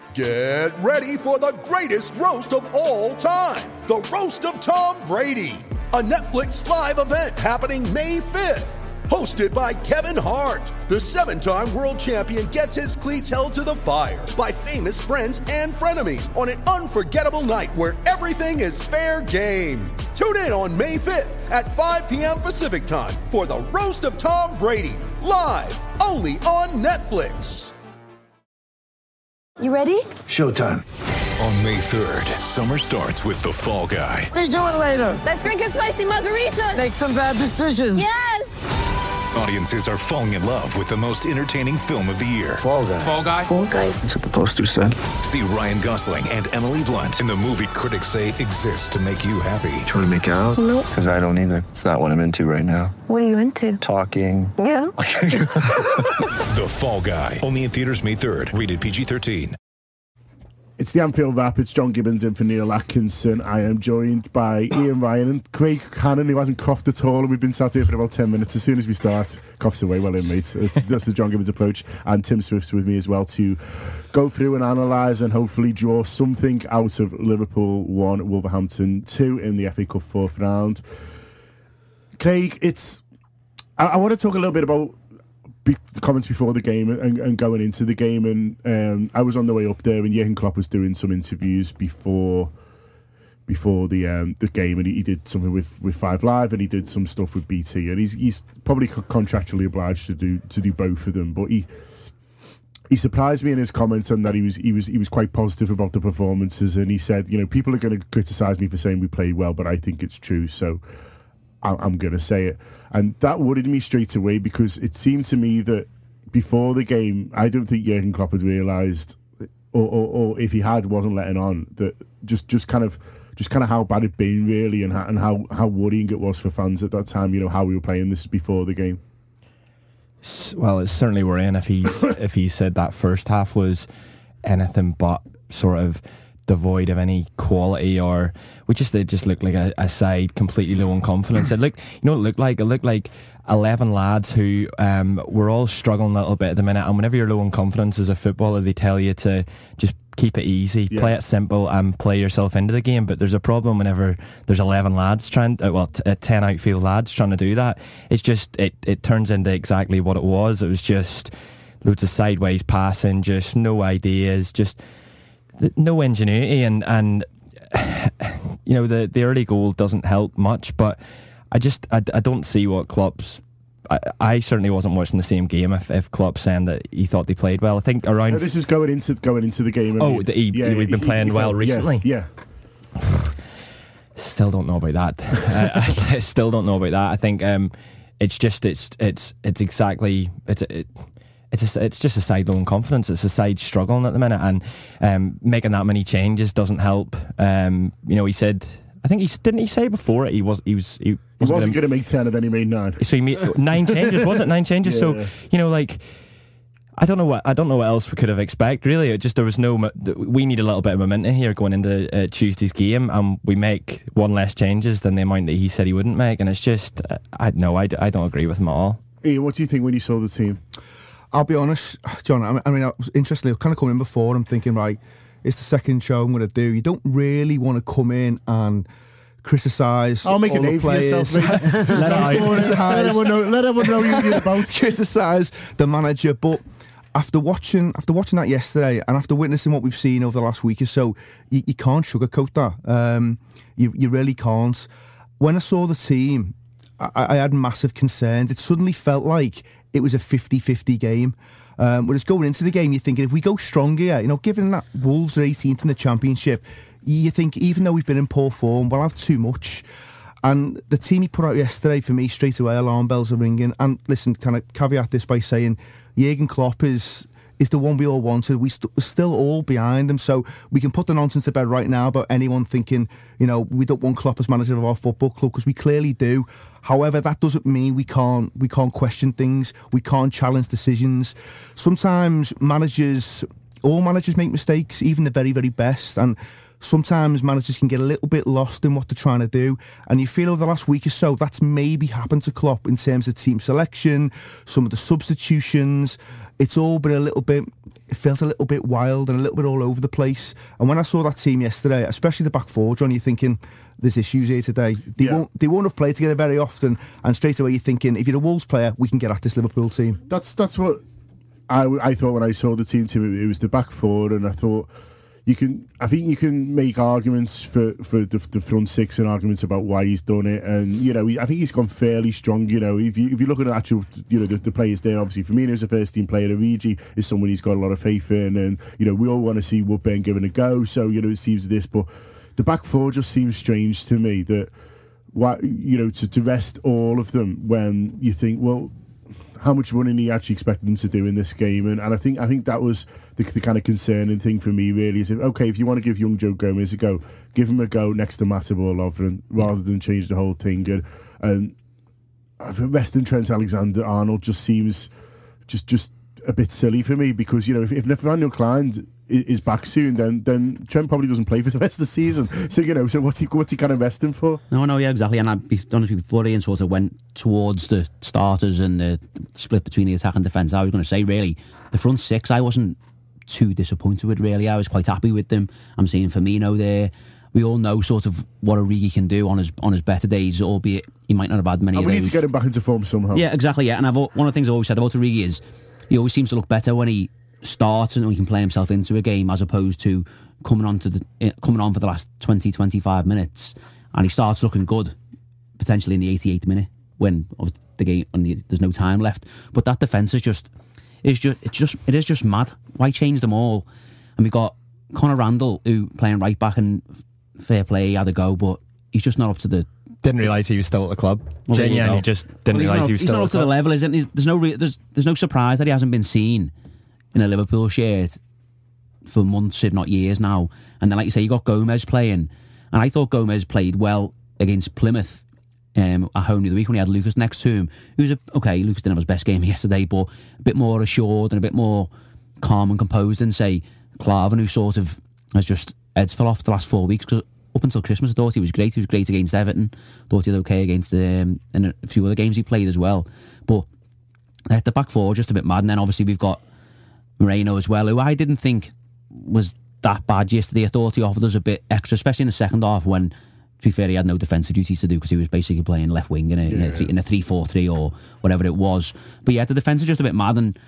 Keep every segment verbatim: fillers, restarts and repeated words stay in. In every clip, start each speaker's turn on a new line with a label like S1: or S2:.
S1: Get ready for the greatest roast of all time, the Roast of Tom Brady, a Netflix live event happening May fifth. Hosted by Kevin Hart, the seven-time world champion gets his cleats held to the fire by famous friends and frenemies on an unforgettable night where everything is fair game. Tune in on May fifth at five p.m. Pacific time for the Roast of Tom Brady, live only on Netflix.
S2: You ready?
S3: Showtime.
S4: On May third, summer starts with The Fall Guy.
S3: Let's do it later.
S2: Let's drink a spicy margarita.
S3: Make some bad decisions.
S2: Yes!
S4: Audiences are falling in love with the most entertaining film of the year.
S3: Fall Guy.
S5: Fall Guy.
S2: Fall Guy.
S3: That's what the poster said.
S4: See Ryan Gosling and Emily Blunt in the movie critics say exists to make you happy.
S3: Trying to make it out?
S2: Nope.
S3: Because I don't either. It's not what I'm into right now.
S2: What are you into?
S3: Talking.
S2: Yeah.
S4: The Fall Guy. Only in theaters May third. Rated P G thirteen.
S6: It's the Anfield Wrap. It's John Gibbons in for Neil Atkinson. I am joined by Ian Ryan and Craig Cannon, who hasn't coughed at all, and we've been sat here for about ten minutes. As soon as we start, coughs away. Well in, mate. It's, that's the John Gibbons approach. And Tim Swift's with me as well to go through and analyse and hopefully draw something out of Liverpool one, Wolverhampton two in the F A Cup fourth round. Craig, it's... I, I want to talk a little bit about the comments before the game and, and going into the game, and um, I was on the way up there and Jurgen Klopp was doing some interviews before before the um, the game, and he, he did something with, with Five Live and he did some stuff with B T, and he's he's probably contractually obliged to do to do both of them, but he he surprised me in his comments and that he was he was he was quite positive about the performances, and he said, you know, people are going to criticise me for saying we played well, but I think it's true, so I'm going to say it. And that worried me straight away, because it seemed to me that before the game, I don't think Jurgen Klopp had realised, or, or, or if he had, wasn't letting on, that just, just kind of just kind of how bad it'd been, really, and how, and how, how worrying it was for fans at that time, you know, how we were playing this before the game.
S7: Well, it's certainly worrying if he's if he said that first half was anything but sort of devoid of any quality, or we just it just looked like a, a side completely low on confidence. It looked, you know what it looked like? It looked like eleven lads who um, were all struggling a little bit at the minute, and whenever you're low on confidence as a footballer, they tell you to just keep it easy, yeah. play it simple and play yourself into the game. But there's a problem whenever there's eleven lads trying, uh, well, t- uh, ten outfield lads trying to do that. It's just, it, it turns into exactly what it was. It was just loads of sideways passing, just no ideas, just no ingenuity, and and you know the the early goal doesn't help much, but I just I, I don't see what Klopp's I, I certainly wasn't watching the same game if, if Klopp's saying that he thought they played well. I think around
S6: no, this is going into going into the game.
S7: Oh, the, he, yeah, we've been he, playing he, he well felt, recently.
S6: Yeah, yeah.
S7: Still don't know about that. I, I still don't know about that. I think um, it's just it's it's it's exactly it's it. It's a, it's just a side low in confidence. It's a side struggling at the minute, and um, making that many changes doesn't help. Um, you know, he said, I think he didn't he say before it he was he was he wasn't,
S6: he wasn't going to make ten and then he made nine.
S7: So he made nine changes, was it nine changes?
S6: Yeah,
S7: so
S6: yeah.
S7: you know, like I don't know what I don't know what else we could have expected. Really, it just there was no. We need a little bit of momentum here going into uh, Tuesday's game, and we make one less changes than the amount that he said he wouldn't make, and it's just uh, I no, I, I don't agree with him at all.
S6: Ian, what do you think when you saw the team?
S8: I'll be honest, John, I mean, I was interested, I was kind of coming in before, I'm thinking, right, it's the second show I'm going to do. You don't really want to come in and criticise
S6: I'll make
S8: all
S6: a name
S8: the players.
S6: For yourself, mate. Just let, let everyone know, let everyone know you're about.
S8: Criticise the manager, but after watching after watching that yesterday, and after witnessing what we've seen over the last week or so, you, you can't sugarcoat that. Um, you, you really can't. When I saw the team, I, I had massive concerns. It suddenly felt like it was a fifty-fifty game. Um, whereas going into the game, you're thinking, if we go strong here, you know, given that Wolves are eighteenth in the Championship, you think, even though we've been in poor form, we'll have too much. And the team he put out yesterday, for me, straight away, alarm bells are ringing. And listen, can I caveat this by saying, Jurgen Klopp is is the one we all wanted. We st- we're still all behind him, so we can put the nonsense to bed right now about anyone thinking, you know, we don't want Klopp as manager of our football club, because we clearly do. However, that doesn't mean we can't we can't question things, we can't challenge decisions. Sometimes managers, all managers make mistakes, even the very, very best, and sometimes managers can get a little bit lost in what they're trying to do, and you feel over the last week or so that's maybe happened to Klopp in terms of team selection, some of the substitutions. It's all been a little bit, it felt a little bit wild and a little bit all over the place. And when I saw that team yesterday, especially the back four, John, you're thinking there's issues here today. They
S6: Yeah.
S8: won't they won't have played together very often, and straight away you're thinking, if you're a Wolves player, we can get at this Liverpool team.
S6: That's that's what I, I thought when I saw the team too. It was the back four, and I thought you can. I think you can make arguments for, for the, the front six and arguments about why he's done it. And you know, I think he's gone fairly strong. You know, if you if you look at the actual, you know, the, the players there, obviously Firmino's a first team player. Origi is someone he's got a lot of faith in, and you know, we all want to see Woodburn given a go. So you know, it seems this, but the back four just seems strange to me. That why you know to, to rest all of them when you think, well, how much running he actually expected them to do in this game, and, and I think I think that was the, the kind of concerning thing for me. Really, is if okay, if you want to give young Joe Gomez a go, give him a go next to Matip or Lovren, rather than change the whole thing. And, and I think resting Trent Alexander-Arnold just seems just just a bit silly for me, because you know if, if Nathaniel Klein is back soon, then then Trent probably doesn't play for the rest of the season. So you know, so what's he what's he kind of resting for?
S5: No, no, yeah, exactly. And I've done it before Ian sort of went towards the starters and the split between the attack and defence. I was going to say, really, the front six, I wasn't too disappointed with. Really, I was quite happy with them. I'm seeing Firmino there. We all know sort of what Origi can do on his on his better days, albeit he might not have had many.
S6: And
S5: of
S6: we
S5: those.
S6: need to get him back into form somehow.
S5: Yeah, exactly. Yeah, and I've, one of the things I've always said about Origi is he always seems to look better when he starts and he can play himself into a game, as opposed to coming on to the coming on for the last twenty, twenty-five minutes, and he starts looking good potentially in the eighty-eighth minute when the game when the, there's no time left. But that defence is just is just it's just it is just mad. Why change them all? And we got Conor Randall, who playing right back, and fair play, he had a go, but he's just not up to the.
S7: Didn't realise he was still at the club.
S5: Well,
S7: Genuinely, just didn't
S5: well,
S7: realise
S5: not,
S7: he was
S5: he's
S7: still
S5: not
S7: at
S5: up to
S7: the
S5: the
S7: club.
S5: level, isn't he? There's no re- there's there's no surprise that he hasn't been seen in a Liverpool shirt for months, if not years now. And then, like you say, you got Gomez playing, and I thought Gomez played well against Plymouth um, at home the other week when he had Lucas next to him. Who's a, okay, Lucas didn't have his best game yesterday, but a bit more assured and a bit more calm and composed than say Klavan, who sort of has just heads fell off the last four weeks. Because up until Christmas, I thought he was great. He was great against Everton. Thought he did okay against um, in a few other games he played as well. But at the back four, just a bit mad. And then obviously we've got Moreno as well, who I didn't think was that bad yesterday. I thought he offered us a bit extra, especially in the second half when, to be fair, he had no defensive duties to do because he was basically playing left wing in a, yeah. in a, three, in a three four three or whatever it was. But yeah, the defence is just a bit mad. And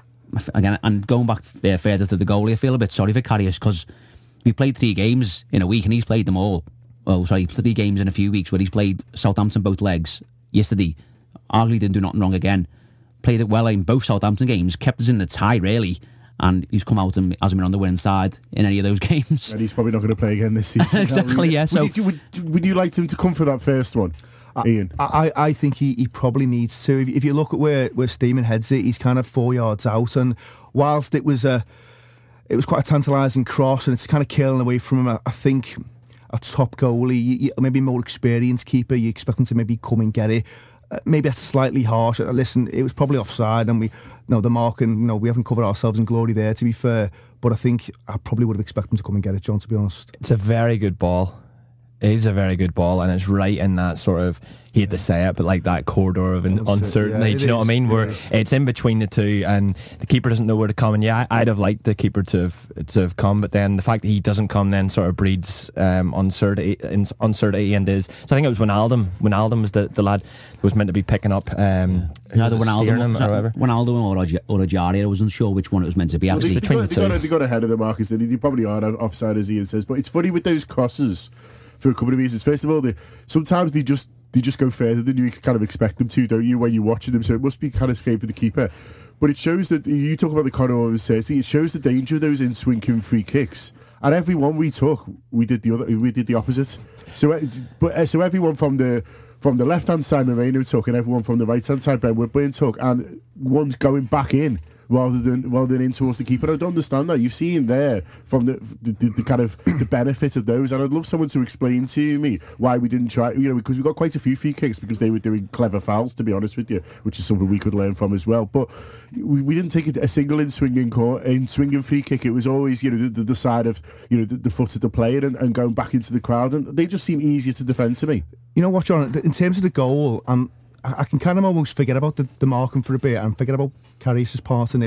S5: again, and going back uh, further to the goalie, I feel a bit sorry for Karius because we played three games in a week and he's played them all. Well, sorry, three games in a few weeks where he's played Southampton both legs. Yesterday, arguably didn't do nothing wrong again. Played it well in both Southampton games, kept us in the tie really, and he's come out and hasn't been on the winning side in any of those games.
S6: And he's probably not going to play again this season.
S5: Exactly, yeah. So
S6: would you, would, would you like him to come for that first one,
S8: I,
S6: Ian?
S8: I, I think he, he probably needs to. If, if you look at where, where Steeman heads it, he's kind of four yards out, and whilst it was a it was quite a tantalising cross and it's kind of killing away from him, I, I think a top goalie, you, you, maybe a more experienced keeper, you expect him to maybe come and get it. Uh, maybe that's slightly harsh. Uh, listen, it was probably offside, and we, you know, the mark, and you know, we haven't covered ourselves in glory there, to be fair. But I think I probably would have expected him to come and get it, John. To be honest,
S7: it's a very good ball. It is a very good ball, and it's right in that sort of, hate to say it, but like that corridor of un- uncertainty.
S8: Yeah,
S7: do you know
S8: is,
S7: what I mean?
S8: it
S7: Where
S8: is.
S7: it's in between the two, and the keeper doesn't know where to come. And yeah, I'd have liked the keeper to have to have come, but then the fact that he doesn't come then sort of breeds um, uncertainty, uncertainty and is. So I think it was Wijnaldum. Wijnaldum was the, the lad who was meant to be picking up. Um, who
S5: Either
S7: was it, steering him
S5: Wijnaldum,
S7: or whatever.
S5: Wijnaldum or Origi- or Ojaria. I wasn't sure which one it was meant to be.
S6: Well,
S5: Actually,
S6: they, they, got,
S7: the
S6: they, got,
S7: two.
S6: they got ahead of the Marcus. They, they probably are offside, as Ian says. But it's funny with those crosses for a couple of reasons. First of all, they, sometimes they just they just go further than you kind of expect them to, don't you, when you're watching them? So it must be kind of scary for the keeper. But it shows that, you talk about the corner of uncertainty, it shows the danger of those in-swinging free kicks. And every one we took, we did the other, we did the opposite. So, but so everyone from the from the left hand side, Moreno took, and everyone from the right hand side, Ben Woodburn took, and one's going back in rather than rather than in towards the keeper. I don't understand that. You've seen there from the the, the, the kind of the benefit of those, and I'd love someone to explain to me why we didn't try. You know, because we got quite a few free kicks because they were doing clever fouls, to be honest with you, which is something we could learn from as well. But we, we didn't take a single in swinging court, in swinging free kick. It was always, you know, the, the, the side of, you know, the, the foot of the player and, and going back into the crowd, and they just seem easier to defend to me.
S8: you know what, John? In terms of the goal, um, I, I can kind of almost forget about the, the marking for a bit and forget about Karius' part in it.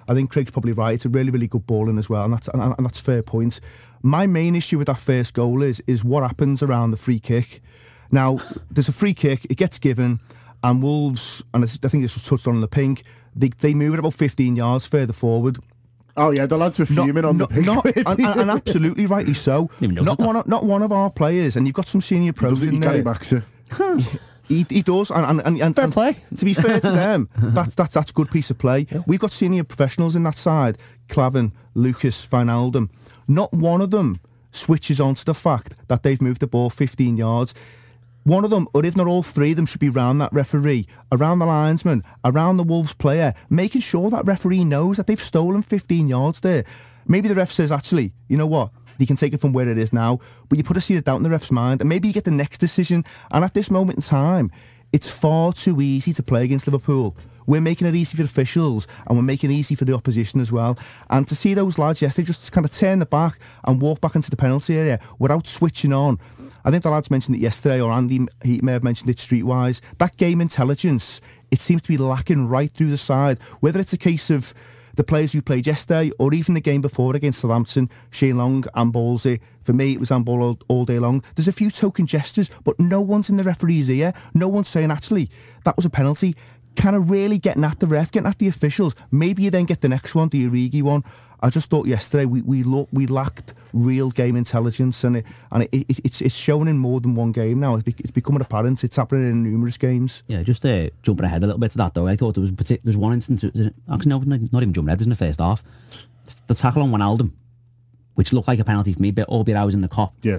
S8: I think Craig's probably right. It's a really, really good ball in as well, and that's and, and that's a fair point. My main issue with that first goal is is what happens around the free kick. Now, there's a free kick, it gets given, and Wolves, and I think this was touched on in the pink, they, they move it about fifteen yards further forward.
S6: Oh yeah, the lads were fuming on
S8: not,
S6: the pink.
S8: Not, and, and, and absolutely rightly so. Not one, of, not one of our players, and you've got some senior pros in there.
S6: Baxter.
S8: He, he does, and, and, and,
S7: fair
S8: and
S7: play.
S8: To be fair to them, that's that's that's a good piece of play. Yeah. We've got senior professionals in that side: Clavin, Lucas, Wijnaldum. Not one of them switches on to the fact that they've moved the ball fifteen yards. One of them, or if not all three of them, should be around that referee, around the linesman, around the Wolves player, making sure that referee knows that they've stolen fifteen yards there. Maybe the ref says, actually, you know what? You can take it from where it is now, but you put a seed of doubt in the ref's mind, and maybe you get the next decision. And at this moment in time, it's far too easy to play against Liverpool. We're making it easy for the officials, and we're making it easy for the opposition as well. And to see those lads yesterday just kind of turn the back and walk back into the penalty area without switching on. I think the lads mentioned it yesterday, or Andy he may have mentioned it streetwise. That game intelligence, it seems to be lacking right through the side. Whether it's a case of the players who played yesterday, or even the game before against Southampton, Shane Long and Ballsy. For me, it was handball all, all day long. There's a few token gestures, but no one's in the referee's ear. No one's saying, actually, that was a penalty. Kind of really getting at the ref, getting at the officials. Maybe you then get the next one, the Origi one. I just thought yesterday we we, lo- we lacked real game intelligence, and it, and it, it, it's it's shown in more than one game now. It's, be- it's becoming apparent. It's happening in numerous games.
S5: Yeah, just uh, jumping ahead a little bit to that though. I thought there was partic- there's one instance. Actually, no, not even jumping ahead. There's in the first half. The tackle on Wijnaldum, which looked like a penalty for me, but albeit I was in the cop.
S6: Yeah,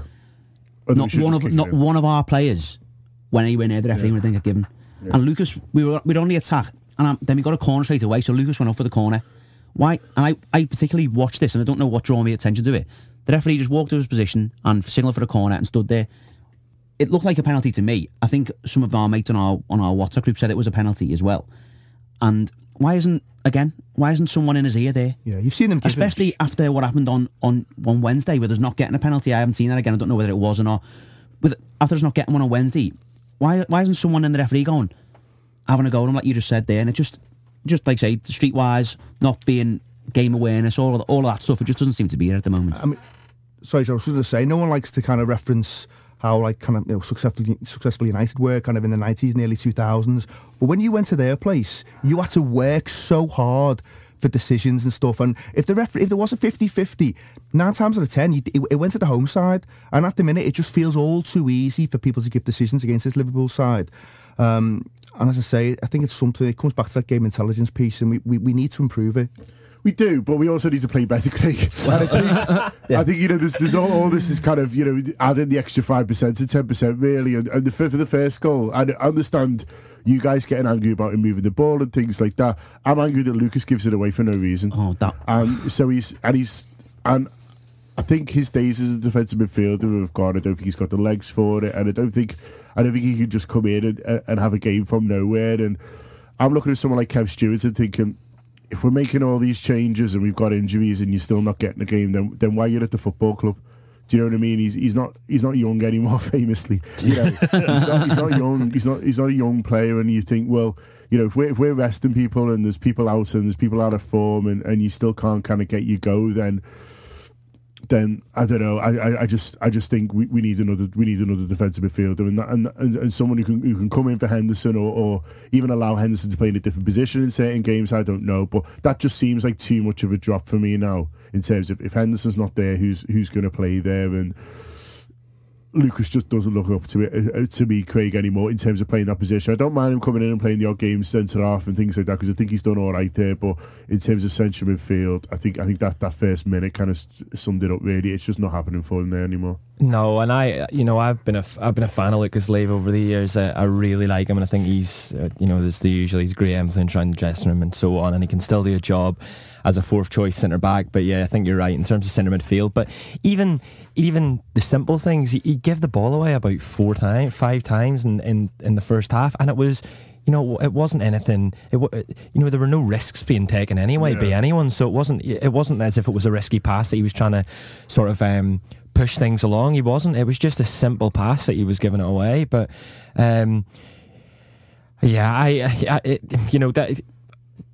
S5: not one of not one of our players went anywhere near the referee when it didn't get given. Yeah. And Lucas, we were we'd only attack, and um, then we got a corner straight away. So Lucas went up for the corner. Why? And I, I particularly watched this, and I don't know what drew my attention to it. The referee just walked to his position and signalled for the corner and stood there. It looked like a penalty to me. I think some of our mates on our on our WhatsApp group said it was a penalty as well. And why isn't again? Why isn't someone in his ear there?
S8: Yeah, you've seen them,
S5: especially
S8: sh-
S5: after what happened on, on, on Wednesday, where there's not getting a penalty. I haven't seen that again. I don't know whether it was or not. With after there's not getting one on Wednesday, why why isn't someone in the referee going having a go at him like you just said there? And it just just like say streetwise, not being game awareness, all of the, all of that stuff. It just doesn't seem to be there at the moment.
S8: I mean, sorry, Joe, I was going to say, no one likes to kind of reference how like kind of you know successful successful United were kind of in the nineties and early two thousands. But when you went to their place, you had to work so hard for decisions and stuff. And if the referee, if there was a fifty-fifty, nine times out of ten, you, it, it went to the home side. And at the minute, it just feels all too easy for people to give decisions against this Liverpool side. Um, and as I say, I think it's something. It comes back to that game intelligence piece, and we, we, we need to improve it.
S6: We do, but we also need to play better, Craig. And I think, yeah. I think you know, there's, there's all, all this is kind of, you know, adding the extra five percent to ten percent, really. And, and the, for the first goal, I understand you guys getting angry about him moving the ball and things like that. I'm angry that Lucas gives it away for no reason.
S5: Oh, that.
S6: And so he's, and he's, and I think his days as a defensive midfielder have gone. I don't think he's got the legs for it, and I don't think, I don't think he can just come in and, and have a game from nowhere. And I'm looking at someone like Kev Stewart and thinking, if we're making all these changes and we've got injuries and you're still not getting a game, then then why are you at the football club? Do you know what I mean? He's he's not he's not young anymore, famously. You know, he's, not, he's not young. He's not he's not a young player. And you think, well, you know, if we're if we're resting people and there's people out and there's people out of form and, and you still can't kind of get your go, then then I don't know. I, I, I just I just think we, we need another we need another defensive midfielder and that, and, and and someone who can who can come in for Henderson or, or even allow Henderson to play in a different position in certain games. I don't know, but that just seems like too much of a drop for me now in terms of if Henderson's not there, who's who's going to play there? And Lucas just doesn't look up to it uh, to me, Craig, anymore in terms of playing that position. I don't mind him coming in and playing the odd games centre half and things like that because I think he's done all right there. But in terms of central midfield, I think I think that, that first minute kind of summed it up. Really, it's just not happening for him there anymore.
S7: No, and I, you know, I've been a I've been a fan of Lucas Leiva over the years. I, I really like him, and I think he's, uh, you know, there's the usual. He's great influence around the dressing room and so on, and he can still do a job as a fourth choice centre back. But yeah, I think you're right in terms of centre midfield. But even even the simple things, he, he gave the ball away about four times, five times in, in, in the first half, and it was, you know, it wasn't anything. It, you know, there were no risks being taken anyway yeah. by anyone, so it wasn't. It wasn't as if it was a risky pass that he was trying to sort of um, push things along. He wasn't. It was just a simple pass that he was giving it away. But um, yeah, I, I it, you know that.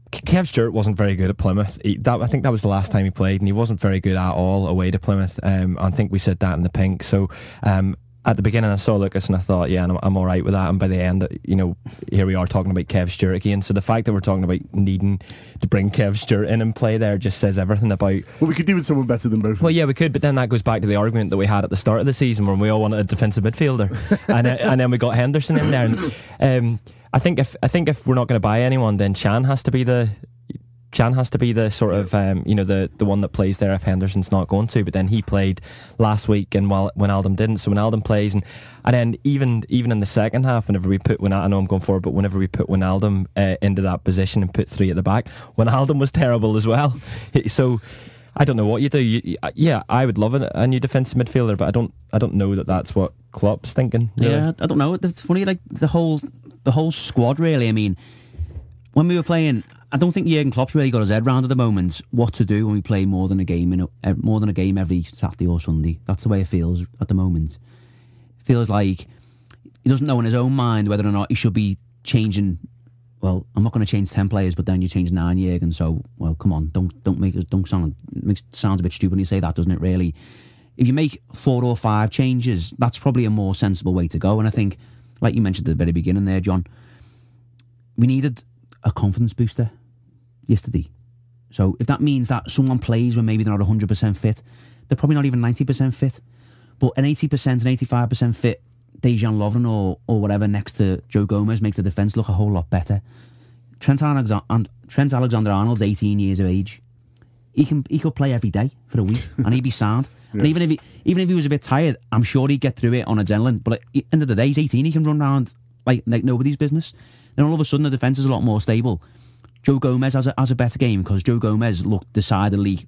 S7: Kev Stewart wasn't very good at Plymouth. He, that, I think that was the last time he played, and he wasn't very good at all away to Plymouth. Um, I think we said that in the pink. So um, at the beginning, I saw Lucas and I thought, yeah, I'm, I'm all right with that. And by the end, you know, here we are talking about Kev Stewart again. So the fact that we're talking about needing to bring Kev Stewart in and play there just says everything about.
S6: Well, we could do with someone better than both.
S7: Well, yeah, we could, but then that goes back to the argument that we had at the start of the season when we all wanted a defensive midfielder, and uh, and then we got Henderson in there. And, um, I think if I think if we're not going to buy anyone, then Chan has to be the. Chan has to be the sort of um, you know the, the one that plays there if Henderson's not going to. But then he played last week, and while when Wijnaldum didn't, so Wijnaldum plays, and and then even even in the second half, whenever we put Wijnaldum, I know I'm going forward, but whenever we put Wijnaldum uh, into that position and put three at the back, Wijnaldum was terrible as well. So I don't know what you do. You, yeah, I would love a, a new defensive midfielder, but I don't I don't know that that's what Klopp's thinking. Really.
S5: Yeah, I don't know. It's funny, like the whole the whole squad. Really, I mean, when we were playing. I don't think Jurgen Klopp's really got his head round at the moment what to do when we play more than a game in a, more than a game every Saturday or Sunday. That's the way it feels at the moment. It feels like he doesn't know in his own mind whether or not he should be changing. Well, I'm not going to change ten players, but then you change nine, Jurgen. So, well, come on, don't don't make it don't sound it makes it sounds a bit stupid when you say that, doesn't it? Really, if you make four or five changes, that's probably a more sensible way to go. And I think, like you mentioned at the very beginning there, John, we needed a confidence booster yesterday. So if that means that someone plays when maybe they're not one hundred percent fit, they're probably not even ninety percent fit, but an eighty percent and eighty-five percent fit Dejan Lovren or or whatever next to Joe Gomez makes the defence look a whole lot better. Trent Alexander Trent Alexander-Arnold's eighteen years of age. He can he could play every day for a week and he'd be sound. Yeah. And even if he even if he was a bit tired, I'm sure he'd get through it on adrenaline. But at the end of the day, he's eighteen. He can run around like, like nobody's business. Then all of a sudden, the defence is a lot more stable. Joe Gomez has a, has a better game because Joe Gomez looked decidedly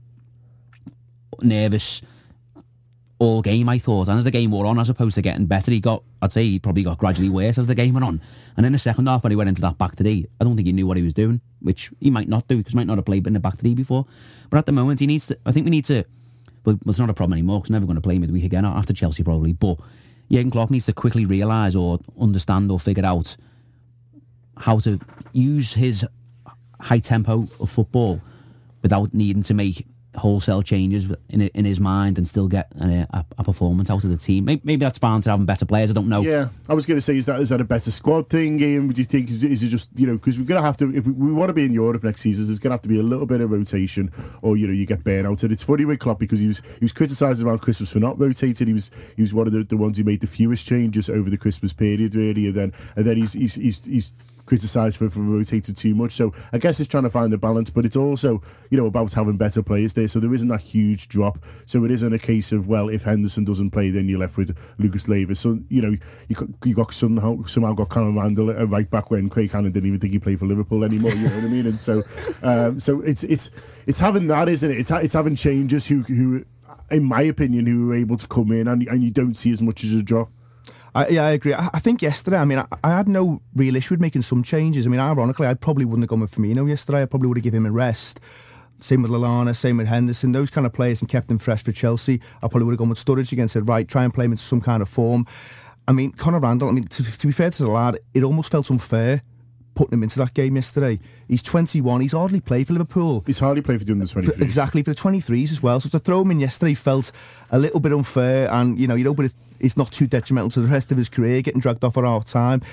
S5: nervous all game, I thought. And as the game wore on, as opposed to getting better, he got, I'd say he probably got gradually worse as the game went on. And in the second half, when he went into that back three, I don't think he knew what he was doing, which he might not do because he might not have played in the back three before. But at the moment, he needs to, I think we need to, well, it's not a problem anymore because we're never going to play midweek again after Chelsea probably. But Jurgen Klopp needs to quickly realise or understand or figure out how to use his high tempo of football without needing to make wholesale changes in in his mind and still get a, a, a performance out of the team. Maybe, maybe that's bound to having better players. I don't know.
S6: Yeah, I was going to say, is that is that a better squad thing? Ian, would you think is, is it just, you know, because we're going to have to, if we, we want to be in Europe next season, there's going to have to be a little bit of rotation, or you know, you get burnout. And it's funny with Klopp because he was he was criticised around Christmas for not rotating. He was he was one of the, the ones who made the fewest changes over the Christmas period, really, and then and then he's he's he's. he's criticised for, for rotating too much. So I guess it's trying to find the balance, but it's also, you know, about having better players there. So there isn't that huge drop. So it isn't a case of, well, if Henderson doesn't play, then you're left with Lucas Leiva. So, you know, you got, you got somehow, somehow got Callum Randall at right back when Craig Hannon didn't even think he played for Liverpool anymore. You know what I mean? And so, um, so it's it's it's having that, isn't it? It's it's having changes who who, in my opinion, who are able to come in and and you don't see as much as a drop.
S8: I, yeah, I agree. I, I think yesterday, I mean, I, I had no real issue with making some changes. I mean, ironically, I probably wouldn't have gone with Firmino yesterday. I probably would have given him a rest. Same with Lallana, same with Henderson. Those kind of players and kept them fresh for Chelsea. I probably would have gone with Sturridge again, said, right, try and play him into some kind of form. I mean, Conor Randall, I mean, to, to be fair to the lad, it almost felt unfair putting him into that game yesterday. He's twenty-one, he's hardly played for Liverpool.
S6: He's hardly played for the under twenty-threes.
S8: Exactly, for the twenty-threes as well. So to throw him in yesterday felt a little bit unfair, and, you know, you know, but it's not too detrimental to the rest of his career, getting dragged off at half time.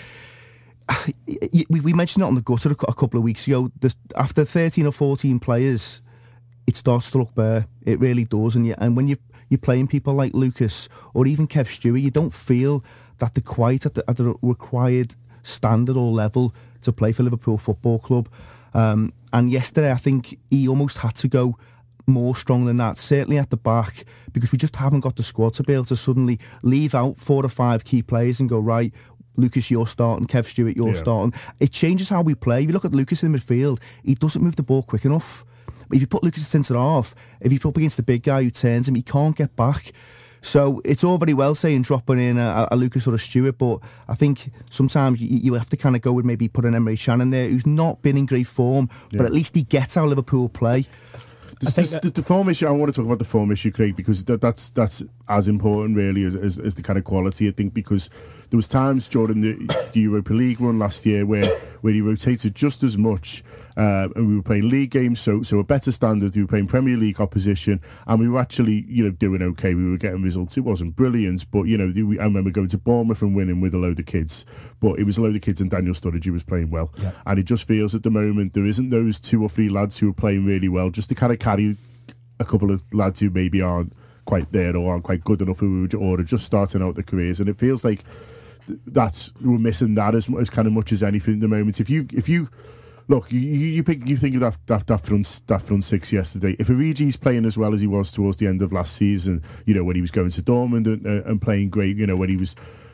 S8: We, we mentioned it on the gutter a couple of weeks ago. The, after thirteen or fourteen players, it starts to look bare. It really does. And, you, and when you, you're playing people like Lucas or even Kev Stewart, you don't feel that they're quite at the, at the required standard or level to play for Liverpool Football Club. Um, and yesterday, I think he almost had to go more strong than that, certainly at the back, because we just haven't got the squad to be able to suddenly leave out four or five key players and go, right, Lucas, you're starting, Kev Stewart, you're yeah. starting. It changes how we play. If you look at Lucas in midfield, he doesn't move the ball quick enough. But if you put Lucas at centre half, if you put up against the big guy who turns him, he can't get back. So it's all very well saying dropping in a, a Lucas or a Stewart, but I think sometimes you, you have to kind of go with maybe put an Emre Can in there, who's not been in great form, yeah. but at least he gets how Liverpool play.
S6: The, the, the form issue, I want to talk about the form issue, Craig, because that, that's that's as important really as, as, as the kind of quality, I think, because there was times during the, the Europa League run last year where, where he rotated just as much, uh, and we were playing league games, so so a better standard. We were playing Premier League opposition, and we were actually, you know, doing okay. We were getting results. It wasn't brilliant, but, you know, I remember going to Bournemouth and winning with a load of kids, but it was a load of kids and Daniel Sturridge was playing well. Yeah. And it just feels at the moment there isn't those two or three lads who are playing really well, just to kind of carry a couple of lads who maybe aren't quite there or aren't quite good enough, who or are just starting out their careers. And it feels like that's we're missing that as, as kind of much as anything at the moment. If you if you look, you you, pick, you think of that, that that front that front six yesterday. If Origi's playing as well as he was towards the end of last season, you know, when he was going to Dortmund and, uh, and playing great, you know, when he was,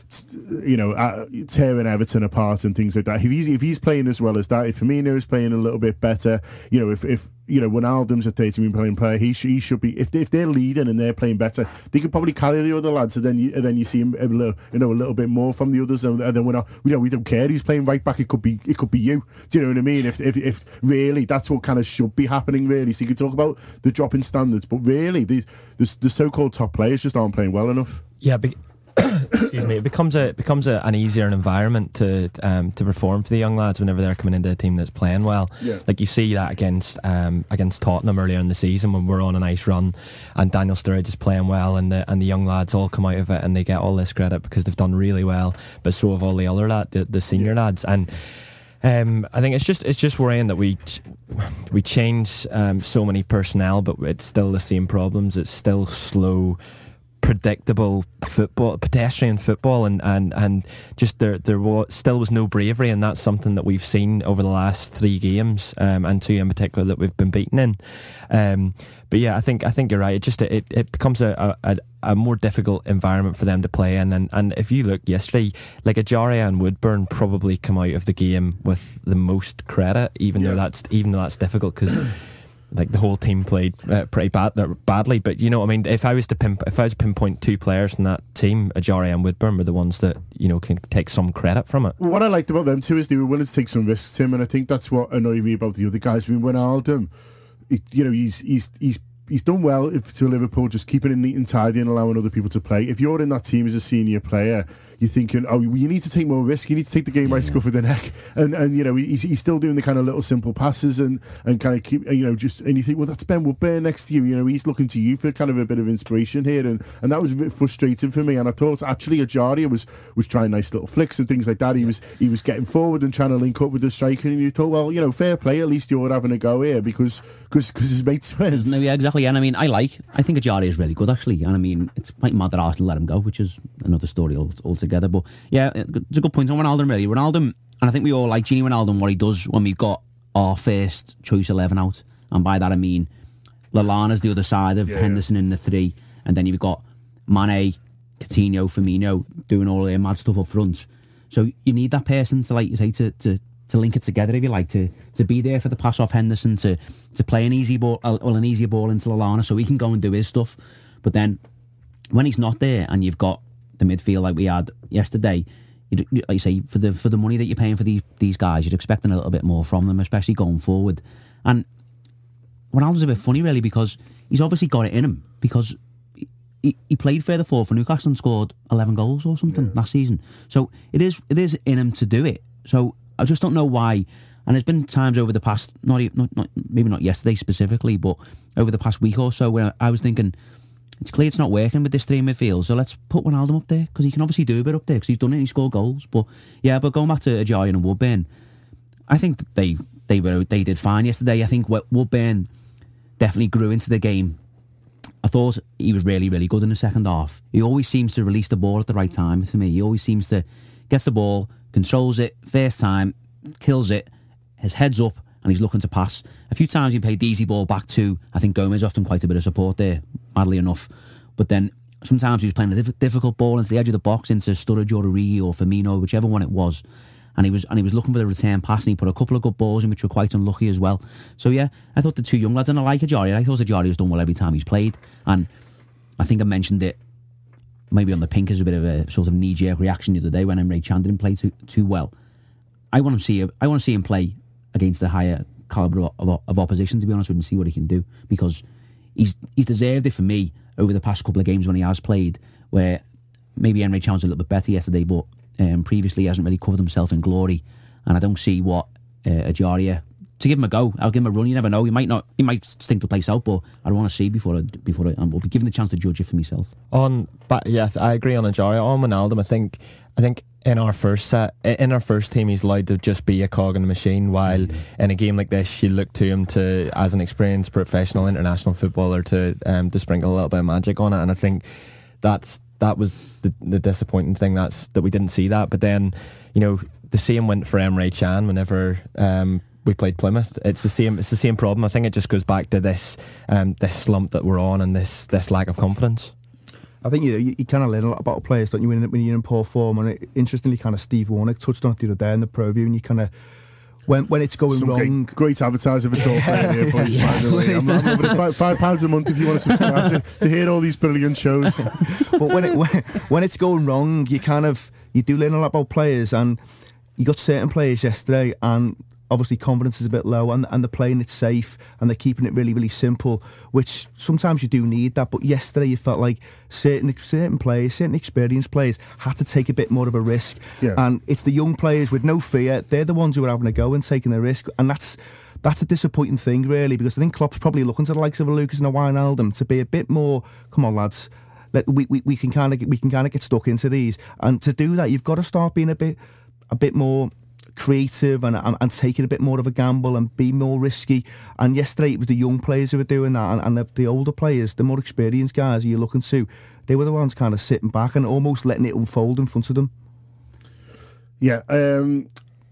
S6: you know, uh, tearing Everton apart and things like that. If he's if he's playing as well as that, if Firmino is playing a little bit better, you know, if if you know Wijnaldum's a thirty million playing player, he should he should be. If they, if they're leading and they're playing better, they could probably carry the other lads. And then you and then you see him a little, you know, a little bit more from the others. And then we're not, you know, we don't care. He's playing right back. It could be it could be you. Do you know what I mean? If if if really that's what kind of should be happening. Really, so you could talk about the drop in standards, but really the the, the so-called top players just aren't playing well enough.
S7: Yeah. But excuse me, it becomes a it becomes a, an easier environment to um, to perform for the young lads whenever they're coming into a team that's playing well. Yeah. Like you see that against um, against Tottenham earlier in the season when we're on a nice run and Daniel Sturridge is playing well, and the and the young lads all come out of it and they get all this credit because they've done really well, but so have all the other lad the, the senior yeah. lads. And Um, I think it's just it's just worrying that we we change um, so many personnel, but it's still the same problems. It's still slow, predictable football, pedestrian football, and, and, and just there there was, still was no bravery, and that's something that we've seen over the last three games, um, and two in particular that we've been beaten in. Um, but yeah, I think I think you're right. It just it, it becomes a, a a more difficult environment for them to play in, and and if you look yesterday, like Ajaria and Woodburn probably come out of the game with the most credit, even yeah. though that's even though that's difficult because. Like the whole team played uh, pretty bad, uh, badly, but you know what I mean. If I was to pin, if I was to pinpoint two players in that team, Ajaria and Woodburn were the ones that you know can take some credit from it.
S6: Well, what I liked about them too is they were willing to take some risks, Tim, and I think that's what annoyed me about the other guys. I mean, Wijnaldum, you know, he's he's he's. He's done well if, to Liverpool, just keeping it neat and tidy and allowing other people to play. If you're in that team as a senior player, you're thinking, oh, you need to take more risk. You need to take the game by yeah. scuff of the neck. And, and you know, he's, he's still doing the kind of little simple passes and, and kind of keep, you know, just, and you think, well, that's Ben Woodburn next to you. You know, he's looking to you for kind of a bit of inspiration here. And, and that was a bit frustrating for me. And I thought actually Ajaria was, was trying nice little flicks and things like that. He was, he was getting forward and trying to link up with the striker. And you thought, well, you know, fair play. At least you're having a go here because, because, because his mates went.
S5: No, yeah, exactly. And I mean, I like, I think Ajaria is really good actually, and I mean it's quite mad that Arsenal let him go, which is another story altogether. But yeah, it's a good point on Wijnaldum really. Wijnaldum, and I think we all like Gini Wijnaldum, what he does when we've got our first choice eleven out, and by that I mean Lallana's the other side of yeah, Henderson yeah. in the three, and then you've got Mane, Coutinho, Firmino doing all their mad stuff up front. So you need that person to, like you say, to to. to link it together, if you like, to to be there for the pass off Henderson, to to play an easy ball, well, an easier ball into Lallana, so he can go and do his stuff. But then when he's not there, and you've got the midfield like we had yesterday, you'd, like you say, for the for the money that you're paying for the, these guys, you're expecting a little bit more from them, especially going forward. And Ronaldo's a bit funny, really, because he's obviously got it in him, because he, he played further forward for Newcastle and scored eleven goals or something yeah. last season. So it is it is in him to do it. So I just don't know why. And there's been times over the past, not, not, not maybe not yesterday specifically, but over the past week or so, where I was thinking, it's clear it's not working with this three midfield, so let's put Wijnaldum up there, because he can obviously do a bit up there, because he's done it and he scored goals. But yeah, but going back to Ajaria and Woodburn, I think that they they were they did fine yesterday. I think Woodburn definitely grew into the game. I thought he was really, really good in the second half. He always seems to release the ball at the right time for me. He always seems to gets the ball, controls it, first time, kills it, his head's up, and he's looking to pass. A few times he played the easy ball back to, I think Gomez often quite a bit of support there, madly enough. But then sometimes he was playing a diff- difficult ball into the edge of the box, into Sturridge or Origi or Firmino, whichever one it was. And he was and he was looking for the return pass, and he put a couple of good balls in, which were quite unlucky as well. So yeah, I thought the two young lads, and I like Ajaria. I thought Ajaria was done well every time he's played. And I think I mentioned it maybe on the pink as a bit of a sort of knee-jerk reaction the other day when Emre Can didn't play too too well. I want to see him, I want to see him play against the higher calibre of, of, of opposition, to be honest with him, and see what he can do, because he's he's deserved it for me over the past couple of games when he has played, where maybe Emre Can's a little bit better yesterday, but um, previously he hasn't really covered himself in glory. And I don't see what uh, Ajaria, to give him a go, I'll give him a run. You never know. He might not. He might stink the place out, but I don't want to see before I, before I, I'll be given the chance to judge it for myself.
S7: On, but yeah, I agree on Ajaria. On Wijnaldum, I think, I think in our first set, in our first team, he's allowed to just be a cog in the machine. While mm. in a game like this, you look to him to as an experienced professional international footballer to um, to sprinkle a little bit of magic on it. And I think that's that was the, the disappointing thing. That's that we didn't see that. But then, you know, the same went for Emre Can whenever. Um, We played Plymouth. It's the same. It's the same problem. I think it just goes back to this, um, this slump that we're on, and this this lack of confidence.
S8: I think you you, you kind of learn a lot about players, don't you, when, when you're in poor form? And it, interestingly, kind of Steve Warnock touched on it the other day in the pro view, and you kind of when when it's going
S6: Some
S8: wrong.
S6: Great, great advertiser for talk yeah. here, boys. Yes. By the way, I'm, I'm over five, five pounds a month if you want to subscribe to, to hear all these brilliant shows.
S8: But when it when, when it's going wrong, you kind of you do learn a lot about players, and you got certain players yesterday, and obviously confidence is a bit low, and, and they're playing it safe and they're keeping it really, really simple, which sometimes you do need that. But yesterday you felt like certain certain players, certain experienced players had to take a bit more of a risk. Yeah. And it's the young players with no fear, they're the ones who are having a go and taking the risk. And that's that's a disappointing thing, really, because I think Klopp's probably looking to the likes of a Lucas and a Wijnaldum to be a bit more, come on lads, let, we, we, we can kind of we can kind of get stuck into these. And to do that, you've got to start being a bit a bit more creative and, and and taking a bit more of a gamble and be more risky. And yesterday it was the young players who were doing that, and, and the, the older players, the more experienced guys who you're looking to, they were the ones kind of sitting back and almost letting it unfold in front of them.
S6: Yeah, um,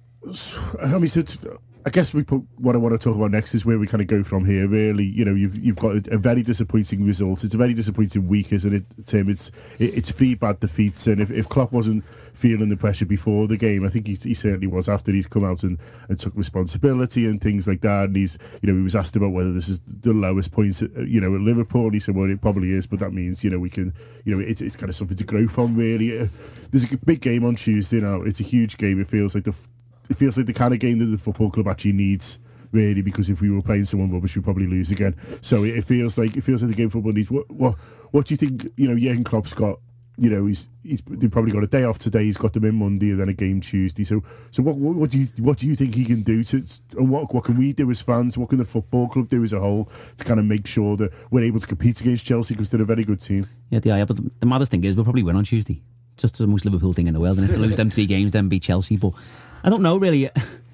S6: I mean, so t- I guess we put what I want to talk about next is where we kind of go from here. Really, you know, you've you've got a, a very disappointing result. It's a very disappointing week, isn't it, Tim? It's it, it's three bad defeats, and if, if Klopp wasn't feeling the pressure before the game, I think he, he certainly was after he's come out and, and took responsibility and things like that. And he's, you know, he was asked about whether this is the lowest point, you know, at Liverpool. He said, well, it probably is, but that means, you know, we can, you know, it's it's kind of something to grow from, really. Uh, there's a big game on Tuesday now. It's a huge game. It feels like the it feels like the kind of game that the football club actually needs, really, because if we were playing someone rubbish, we'd probably lose again. So it, it feels like it feels like the game football needs. What what what do you think? You know, Jurgen Klopp's got. You know, he's he's they've probably got a day off today. He's got them in Monday and then a game Tuesday. So so what what, what do you what do you think he can do to, and what what can we do as fans? What can the football club do as a whole to kind of make sure that we're able to compete against Chelsea, because they're a very good team?
S5: Yeah, they are. But the, the maddest thing is we'll probably win on Tuesday. It's just the most Liverpool thing in the world, and it's to lose them three games, then beat Chelsea. But I don't know really.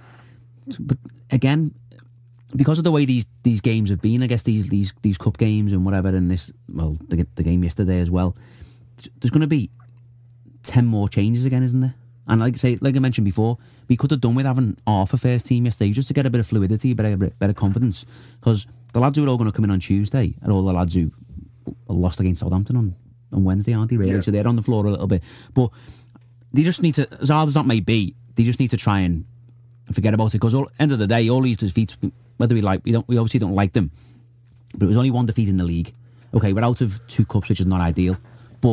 S5: But again, because of the way these, these games have been, I guess these these these cup games and whatever, and this well the the game yesterday as well. There's going to be ten more changes again, isn't there? And like I say, like I mentioned before, we could have done with having half a first team yesterday just to get a bit of fluidity, a bit of, better confidence. Because the lads who are all going to come in on Tuesday are all the lads who lost against Southampton on, on Wednesday, aren't they? Really, yeah. So they're on the floor a little bit. But they just need to, as hard as that may be, they just need to try and forget about it. Because at the end of the day, all these defeats, whether we like, we don't, we obviously don't like them, but it was only one defeat in the league. Okay, we're out of two cups, which is not ideal. But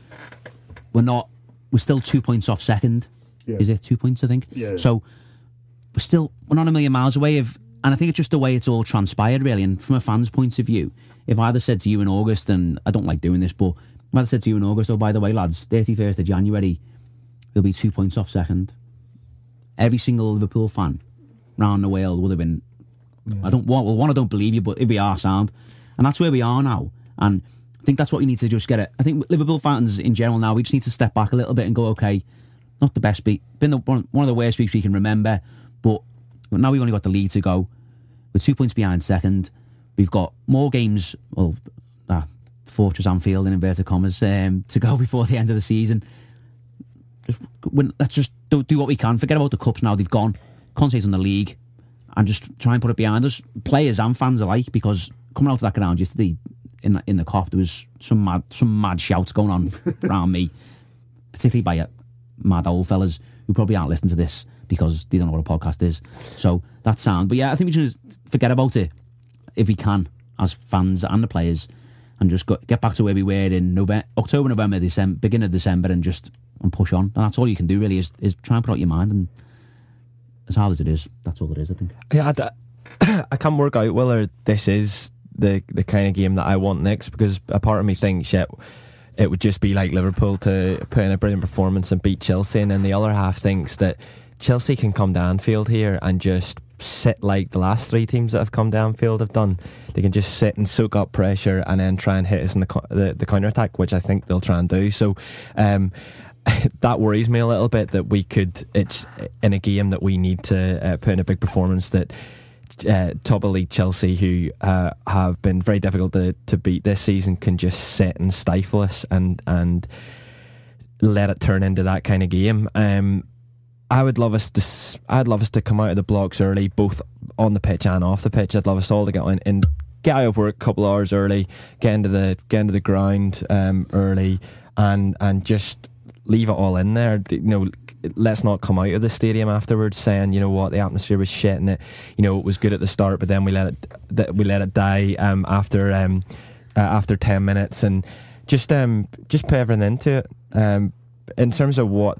S5: we're not. We're still two points off second. Yeah. Is it two points? I think.
S6: Yeah.
S5: So we're still we're not a million miles away. Of, and I think it's just the way it's all transpired, really. And from a fan's point of view, if I had said to you in August, and I don't like doing this, but if I had said to you in August, oh, by the way, lads, thirty-first of January, we'll be two points off second. Every single Liverpool fan round the world would have been. Yeah. I don't want. Well, one, I don't believe you, but if we are sound, and that's where we are now, and. I think that's what you need to just get it. I think Liverpool fans in general now, we just need to step back a little bit and go, okay, not the best beat, been the, one, one of the worst beats we can remember, but now we've only got the lead to go. We're two points behind second. We've got more games, well, uh, Fortress Anfield in inverted commas, um, to go before the end of the season. Just when, let's just do, do what we can. Forget about the cups now; they've gone. Concentrate on the league and just try and put it behind us, players and fans alike. Because coming out to that ground yesterday. In the, in the cop, there was some mad some mad shouts going on around me, particularly by uh, mad old fellas who probably aren't listening to this because they don't know what a podcast is. So that sound, but yeah, I think we should just forget about it if we can as fans and the players, and just go, get back to where we were in November, October, November, December, beginning of December, and just and push on. And that's all you can do really is is try and put out your mind. And as hard as it is, that's all it is. I think.
S7: Yeah, I, I can't work out whether this is the the kind of game that I want next, because a part of me thinks, shit, it would just be like Liverpool to put in a brilliant performance and beat Chelsea, and then the other half thinks that Chelsea can come to Anfield here and just sit like the last three teams that have come to Anfield have done. They can just sit and soak up pressure and then try and hit us in the the, the counter attack, which I think they'll try and do. So um, that worries me a little bit, that we could, it's in a game that we need to uh, put in a big performance, that uh, top of league Chelsea, who uh, have been very difficult to, to beat this season, can just sit and stifle us and and let it turn into that kind of game. Um, I would love us to. I'd love us to come out of the blocks early, both on the pitch and off the pitch. I'd love us all to get on and get out of work a couple of hours early, get into the get into the ground um, early, and and just leave it all in there. You know, let's not come out of the stadium afterwards saying, you know what, the atmosphere was shit and it, you know, it was good at the start, but then we let it we let it die um, after um, uh, after ten minutes, and just um just put everything into it. Um, in terms of what.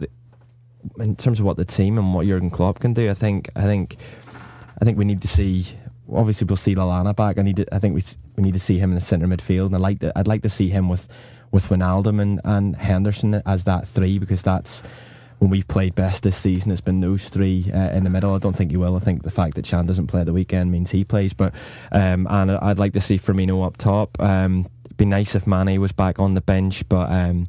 S7: In terms of what the team and what Jurgen Klopp can do, I think, I think, I think we need to see. Obviously, we'll see Lallana back. I need to. I think we we need to see him in the centre midfield, and I like to, I'd like to see him with with Wijnaldum and, and Henderson as that three, because that's when we've played best this season. It's been those three uh, in the middle. I don't think he will. I think the fact that Chan doesn't play at the weekend means he plays. But um, and I'd like to see Firmino up top. Um, it'd be nice if Mane was back on the bench, but. Um,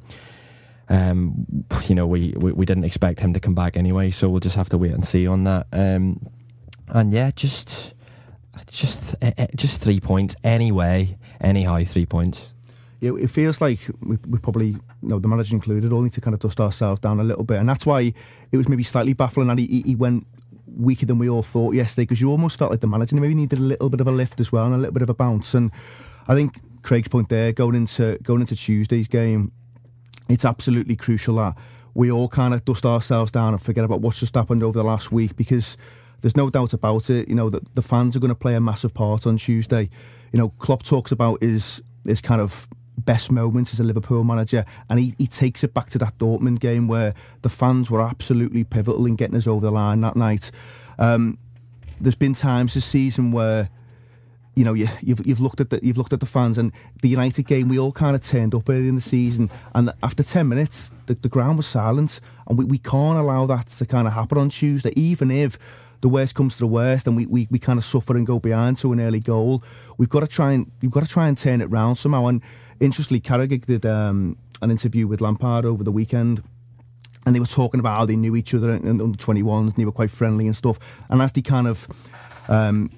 S7: Um, you know, we, we, we didn't expect him to come back anyway, so we'll just have to wait and see on that. Um, and yeah, just just just three points anyway, anyhow, three points.
S8: Yeah, it feels like we, we probably, you know, the manager included, all need to kind of dust ourselves down a little bit, and that's why it was maybe slightly baffling that he, he went weaker than we all thought yesterday, because you almost felt like the manager maybe needed a little bit of a lift as well and a little bit of a bounce. And I think Craig's point there, going into going into Tuesday's game, it's absolutely crucial that we all kind of dust ourselves down and forget about what's just happened over the last week, because there's no doubt about it, you know, that the fans are going to play a massive part on Tuesday. You know, Klopp talks about his, his kind of best moments as a Liverpool manager, and he, he takes it back to that Dortmund game where the fans were absolutely pivotal in getting us over the line that night. Um, there's been times this season where, you know, you, you've you've looked at the you've looked at the fans, and the United game, we all kind of turned up early in the season, and after ten minutes, the, the ground was silent, and we, we can't allow that to kind of happen on Tuesday, even if the worst comes to the worst, and we, we, we kind of suffer and go behind to an early goal. We've got to try and we've got to try and turn it round somehow. And interestingly, Carragher did um, an interview with Lampard over the weekend, and they were talking about how they knew each other in under twenty-ones, and they were quite friendly and stuff. And as they kind of um,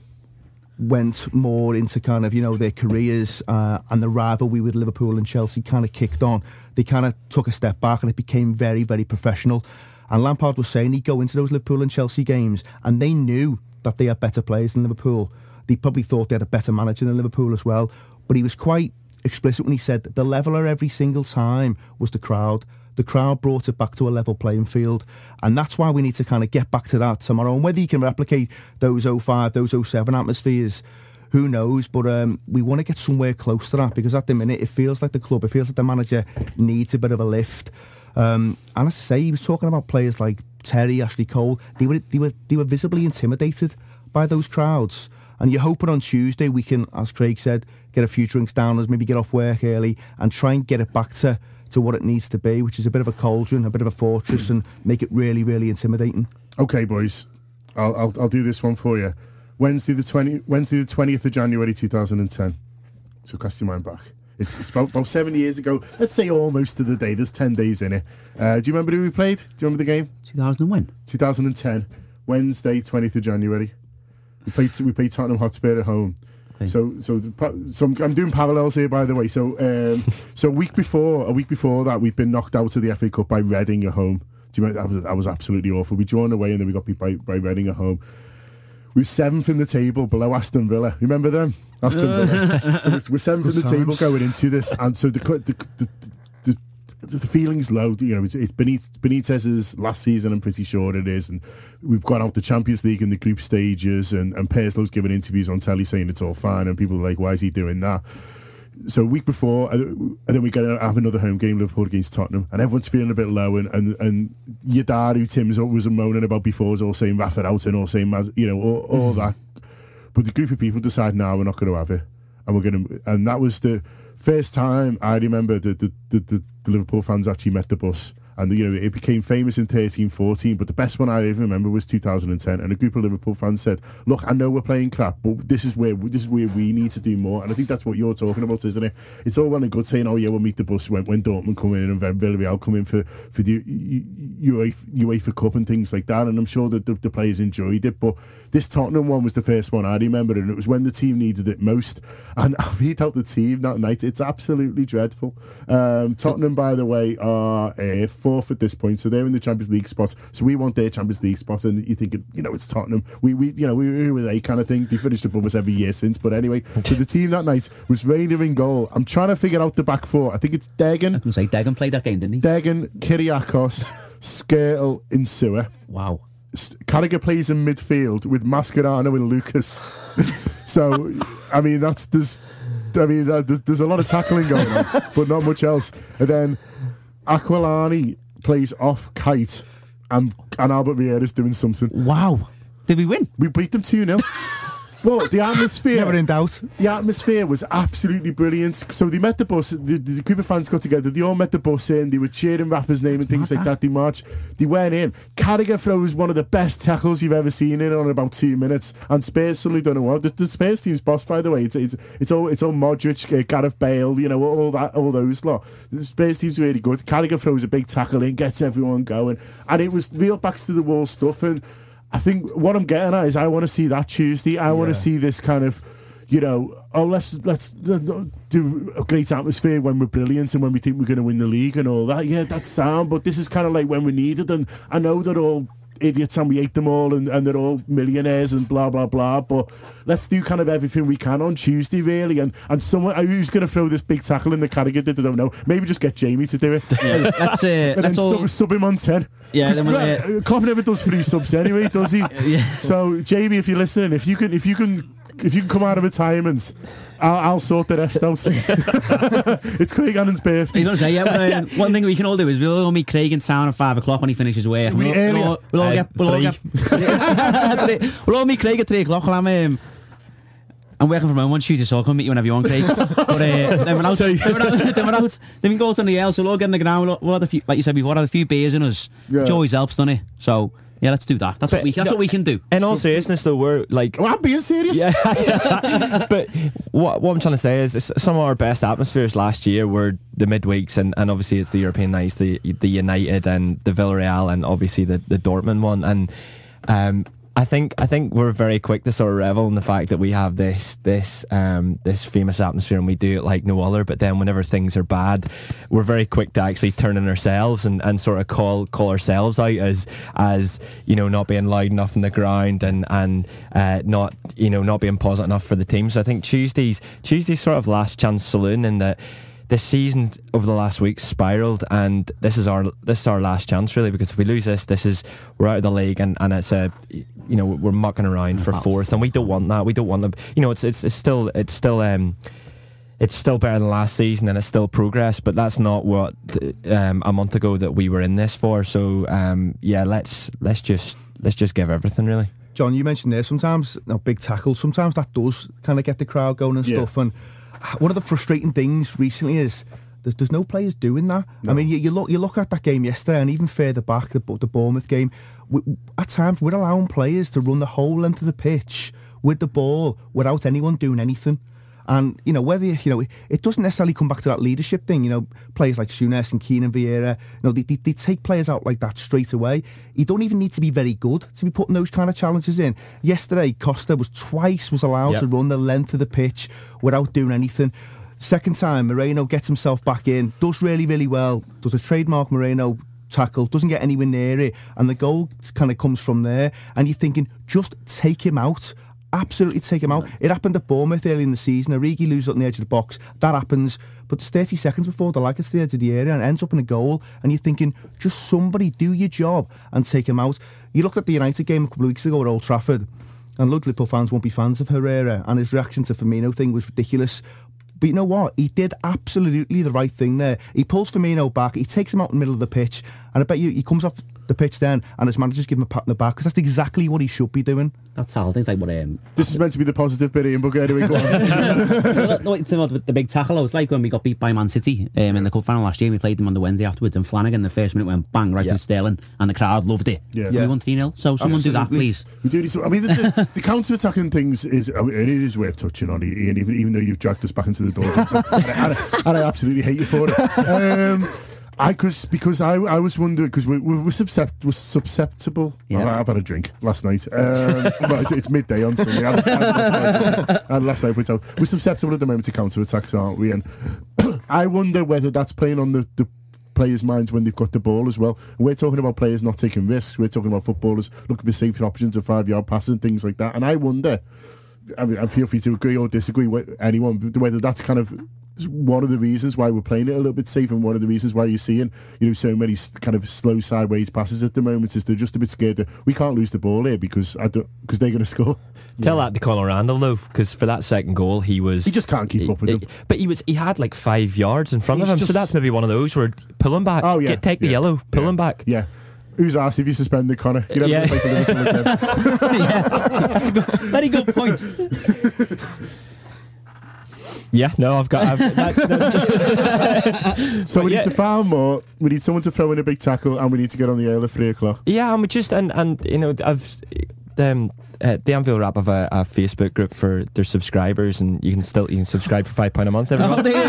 S8: went more into kind of, you know, their careers uh, and the rivalry with Liverpool and Chelsea kind of kicked on, they kind of took a step back and it became very, very professional. And Lampard was saying he'd go into those Liverpool and Chelsea games and they knew that they had better players than Liverpool. They probably thought they had a better manager than Liverpool as well. But he was quite explicit when he said that the leveller every single time was the crowd. The crowd brought it back to a level playing field. And that's why we need to kind of get back to that tomorrow. And whether you can replicate those oh five, those oh seven atmospheres, who knows? But um, we want to get somewhere close to that, because at the minute it feels like the club, it feels like the manager needs a bit of a lift. Um, and as I say, he was talking about players like Terry, Ashley Cole. They were they were they were visibly intimidated by those crowds. And you're hoping on Tuesday we can, as Craig said, get a few drinks down us, maybe get off work early and try and get it back to, to what it needs to be, which is a bit of a cauldron, a bit of a fortress, and make it really, really intimidating.
S6: Okay, boys, I'll I'll, I'll do this one for you. Wednesday the twenty Wednesday the twentieth of January two thousand and ten. So cast your mind back. It's, it's about, about seven years ago. Let's say almost to the day. There's ten days in it. Uh, do you remember who we played? Do you remember the game?
S5: two thousand when?
S6: two thousand and ten. Wednesday, twentieth of January. We played. We played Tottenham Hotspur at home. Okay. So, so, the, so I'm doing parallels here, by the way. So, um, so a week before, a week before that, we'd been knocked out of the F A Cup by Reading at home. Do you remember? That was, that was absolutely awful. We drawn away, and then we got beat by, by Reading at home. We were seventh in the table, below Aston Villa. Remember them? Aston Villa. So we're seventh in the table going into this, and so the the the, the, the feeling's low. You know, it's, it's Benitez's last season. I'm pretty sure it is, and we've got out the Champions League in the group stages, and and Perslow's giving interviews on telly saying it's all fine, and people are like, "Why is he doing that?" So a week before, and then we get to have another home game, Liverpool against Tottenham, and everyone's feeling a bit low, and and, and your dad, who Tim's was moaning about before, is all saying Rafa out and all saying, you know, all, all that. But the group of people decide, now we're not going to have it. and we're going to. And that was the first time I remember the the, the the the Liverpool fans actually met the bus. And you know, it became famous in thirteen fourteen, but the best one I even remember was two thousand ten. And a group of Liverpool fans said, "Look, I know we're playing crap, but this is where this is where we need to do more." And I think that's what you're talking about, isn't it? It's all well and good saying, "Oh yeah, we'll meet the bus when, when Dortmund come in and Villarreal come in for for the UEFA, UEFA Cup and things like that." And I'm sure that the, the players enjoyed it. But this Tottenham one was the first one I remember, and it was when the team needed it most. And I read out the team that night; it's absolutely dreadful. Um, Tottenham, by the way, are uh, fourth at this point, so they're in the Champions League spots. So we want their Champions League spots, and you're thinking, you know, it's Tottenham. We, we, you know, we who were they kind of thing. They finished above us every year since. But anyway, so the team that night was Reina in goal. I'm trying to figure out the back four. I think it's Degen.
S5: I was say Degen played that game, didn't he?
S6: Degen, Kyriakos, Skrtel, Insua.
S5: Wow.
S6: Carragher plays in midfield with Mascherano and Lucas. So, I mean, that's there's, I mean, there's, there's a lot of tackling going on, but not much else. And then Aquilani plays off Kite, and, and Albert Vieira's doing something.
S5: Wow. Did we win?
S6: We beat them two nil. But the atmosphere...
S8: Never in doubt.
S6: The atmosphere was absolutely brilliant. So they met the bus, the, the group of fans got together, they all met the bus in, they were cheering Rafa's name and things like that. They marched, they went in. Carragher throws one of the best tackles you've ever seen in on about two minutes, and Spurs suddenly don't know what. The, the Spurs team's boss, by the way, it's it's, it's all it's all Modric, uh, Gareth Bale, you know, all that, all those lot. The Spurs team's really good. Carragher throws a big tackle in, gets everyone going, and it was real backs to the wall stuff. And I think what I'm getting at is I want to see that Tuesday. I want to yeah. see this kind of, you know, oh, let's let's do a great atmosphere when we're brilliant and when we think we're going to win the league and all that. Yeah, that's sound, but this is kind of like when we need it. And I know they're all idiots and we hate them all and, and they're all millionaires and blah, blah, blah. But let's do kind of everything we can on Tuesday, really. And and someone who's going to throw this big tackle in the Carragher did, I don't know. Maybe just get Jamie to do it.
S5: Yeah, that's it.
S6: And
S5: that's
S6: then
S5: all.
S6: Sub, sub him on ten.
S5: Yeah, then we'll, uh,
S6: Klopp never does free subs anyway, does he?
S5: Yeah.
S6: So Jamie, if you're listening, if you can, if you can, if you can come out of retirement, I'll, I'll sort the rest out. It's Craig Annan's birthday.
S5: You're gonna say, yeah, but, uh, one thing we can all do is we'll all meet Craig in town at five o'clock when he finishes work.
S6: We
S5: We'll, we'll, all, we'll all
S7: uh,
S5: get, we'll all get, we'll all meet Craig at three o'clock. Well, I'm, um, I'm working from home on Tuesday, so I'll come meet you whenever you want, Craig. But uh, then we're out. then we're out. Then we're out. Then we can go out on the L. So we'll all get in the ground. We'll, we'll have a few, like you said before, have a few beers in us.
S6: Yeah.
S5: Which always helps, doesn't it? So yeah, let's do that. That's
S7: But,
S5: what we. That's
S7: no,
S5: what we can do.
S7: In all seriousness, though, we're like.
S6: Oh, I'm being serious.
S7: Yeah. But what what I'm trying to say is this, some of our best atmospheres last year were the midweeks, and, and obviously it's the European nights, the the United and the Villarreal, and obviously the, the Dortmund one. And um, I think I think we're very quick to sort of revel in the fact that we have this this um, this famous atmosphere and we do it like no other. But then whenever things are bad, we're very quick to actually turn on ourselves and, and sort of call call ourselves out as as you know not being loud enough in the ground and and uh, not you know not being positive enough for the team. So I think Tuesday's Tuesday's sort of last chance saloon in that. This season over the last week spiraled, and this is our this is our last chance really, because if we lose this, this is we're out of the league, and, and it's a you know we're mucking around for fourth, and we don't want that. We don't want them. You know, it's it's it's still it's still um it's still better than last season, and it's still progress, but that's not what um, a month ago that we were in this for. So um, yeah, let's let's just let's just give everything really.
S8: John, you mentioned there sometimes you know, big tackles. Sometimes that does kind of get the crowd going and
S6: Yeah.
S8: stuff, and. One of the frustrating things recently is there's, there's no players doing that. No. I mean, you, you look you look at that game yesterday, and even further back, the, the Bournemouth game. We, at times, we're allowing players to run the whole length of the pitch with the ball without anyone doing anything. And you know whether you, you know it, it doesn't necessarily come back to that leadership thing. You know, players like Souness and Keenan Vieira, you know, they, they, they take players out like that straight away. You don't even need to be very good to be putting those kind of challenges in. Yesterday, Costa was twice was allowed
S7: yep.
S8: to run the length of the pitch without doing anything. Second time, Moreno gets himself back in, does really really well, does a trademark Moreno tackle, doesn't get anywhere near it, and the goal kind of comes from there. And you're thinking, just take him out. Absolutely take him out. It happened at Bournemouth early in the season. Origi loses on the edge of the box. That happens. But it's thirty seconds before the lag gets to the edge of the area and ends up in a goal. And you're thinking, just somebody do your job and take him out. You looked at the United game a couple of weeks ago at Old Trafford, and loads of Liverpool fans won't be fans of Herrera, and his reaction to Firmino thing was ridiculous. But you know what? He did absolutely the right thing there. He pulls Firmino back. He takes him out in the middle of the pitch. And I bet you he comes off the pitch then, and his managers give him a pat on the back because that's exactly what he should be doing.
S5: That's how things like what um.
S6: This is meant to be the positive bit, Ian, but anyway, go on.
S5: No, it's about the big tackle. It's like when we got beat by Man City um, in the cup final last year. We played them on the Wednesday afterwards, and Flanagan the first minute went bang right
S7: Yeah.
S5: through Sterling, and the crowd loved it.
S6: Yeah.
S5: And
S8: Yeah.
S5: we won three nil. So someone do that,
S8: Absolutely.
S5: please.
S6: We do need to, I mean, the, the, the counter-attacking things is, I mean, it is worth touching on, Ian, even, even though you've dragged us back into the doldrums, and, and, I- and I absolutely hate you for it. Um, I cause, because I I was wondering because we, we were suscept, was susceptible.
S5: Yeah.
S6: Oh, I've had a drink last night. Um, well, it's, it's midday on Sunday. I had, I had, I had last night put out. We're susceptible at the moment to counter attacks, aren't we? And I wonder whether that's playing on the, the players' minds when they've got the ball as well. We're talking about players not taking risks. We're talking about footballers looking for safe options of five yard passes and things like that. And I wonder. I mean, I feel free to agree or disagree with anyone, but whether that's kind of one of the reasons why we're playing it a little bit safe, and one of the reasons why you're seeing, you know, so many s- kind of slow sideways passes at the moment is they're just a bit scared that we can't lose the ball here because I don't because they're going to score.
S7: Tell that to Conor Randall though, because for that second goal he was
S6: He just can't keep up with
S7: he-
S6: them.
S7: But he was he had like five yards in front
S8: He's
S7: of him,
S8: just-
S7: so that's maybe one of those where pull him back.
S6: Oh, yeah,
S7: Get, take the
S6: yeah,
S7: yellow, pull
S6: yeah.
S7: him back.
S6: Yeah. Who's asked if you suspended Connor? You're never
S7: Yeah.
S6: going to play for Liverpool again.
S5: Yeah, that's a good, very good point.
S7: Yeah, no, I've got. I've, that, that,
S6: So
S7: But
S6: we
S7: yeah.
S6: need to foul more. We need someone to throw in a big tackle, and we need to get on the ale at three o'clock.
S7: yeah, and we just and and you know I've um, uh, the Anfield Rap have a, a Facebook group for their subscribers, and you can still you can subscribe for five pound a month. Everyone.
S5: Oh, there you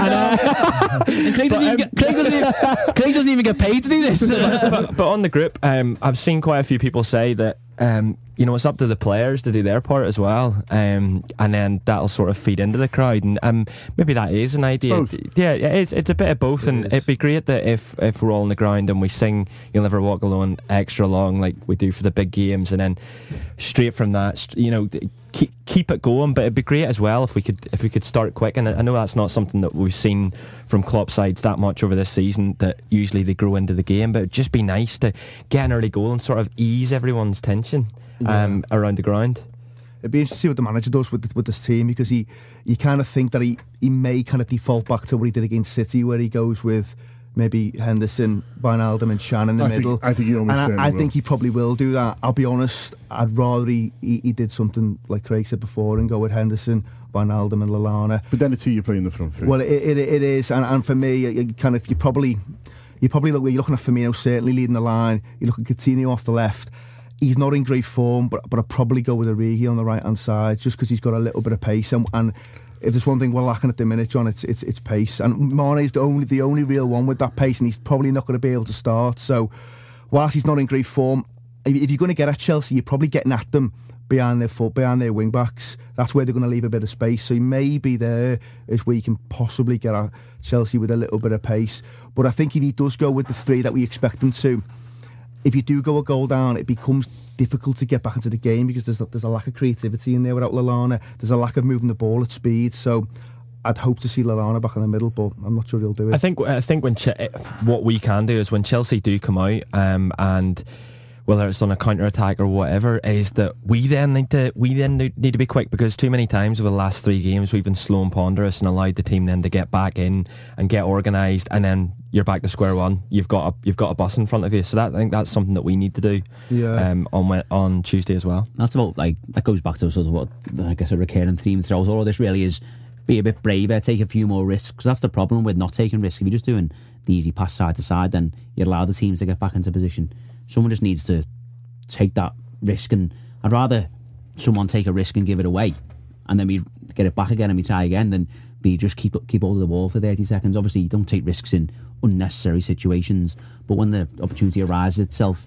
S5: go. And Craig, doesn't even get, Craig, doesn't even, Craig doesn't even get paid to do this.
S7: but, but on the group, um, I've seen quite a few people say that um, you know it's up to the players to do their part as well, um, and then that'll sort of feed into the crowd, and um, maybe that is an idea.
S6: Both.
S7: Yeah, it is. It's a bit of both,
S8: It
S7: and
S8: is.
S7: it'd be great that if if we're all on the ground and we sing "You'll Never Walk Alone" extra long like we do for the big games, and then straight from that, st- you know. Keep, keep it going, but it'd be great as well if we could if we could start quick. And I know that's not something that we've seen from Klopp sides that much over this season. That usually they grow into the game, but it'd just be nice to get an early goal and sort of ease everyone's tension um, around the ground.
S8: It'd be interesting to see what the manager does with the, with this team, because he you kind of think that he, he may kind of default back to what he did against City, where he goes with maybe Henderson, Wijnaldum and Shan in the
S6: I
S8: middle.
S6: think, I think he almost
S8: and
S6: certainly
S8: I, I
S6: will.
S8: think he probably will do that. I'll be honest, I'd rather he, he, he did something like Craig said before and go with Henderson, Wijnaldum and Lallana.
S6: But then it's who you play in the front three.
S8: Well, it, it, it is, and, and for me, you, you kind of you probably you probably look. You're looking at Firmino certainly leading the line. You look at Coutinho off the left. He's not in great form, but but I'd probably go with Origi on the right hand side just because he's got a little bit of pace. And, and if there's one thing we're lacking at the minute, John, it's it's it's pace. And Mane's the only the only real one with that pace, and he's probably not going to be able to start. So, whilst he's not in great form, if, if you're going to get at Chelsea, you're probably getting at them behind their foot, behind their wing backs. That's where they're going to leave a bit of space. So maybe there is where you can possibly get at Chelsea with a little bit of pace. But I think if he does go with the three that we expect him to, if you do go a goal down, it becomes difficult to get back into the game because there's a, there's a lack of creativity in there without Lallana. There's a lack of moving the ball at speed. So I'd hope to see Lallana back in the middle, but I'm not sure he'll do it.
S7: I think I think when Ch- what we can do is when Chelsea do come out um, and whether it's on a counter attack or whatever, is that we then need to we then need to be quick, because too many times over the last three games we've been slow and ponderous and allowed the team then to get back in and get organised, and then you're back to square one. You've got a you've got a bus in front of you. So that I think that's something that we need to do
S8: Yeah.
S7: um, on Wed- on Tuesday as well.
S5: That's about like that goes back to sort of what I guess a recurring theme throughout all of this really is: be a bit braver, take a few more risks, because that's the problem with not taking risks. If you're just doing the easy pass side to side, then you allow the teams to get back into position. Someone just needs to take that risk, and I'd rather someone take a risk and give it away and then we get it back again and we try again than be just keep keep hold of the ball for thirty seconds. Obviously you don't take risks in unnecessary situations, but when the opportunity arises itself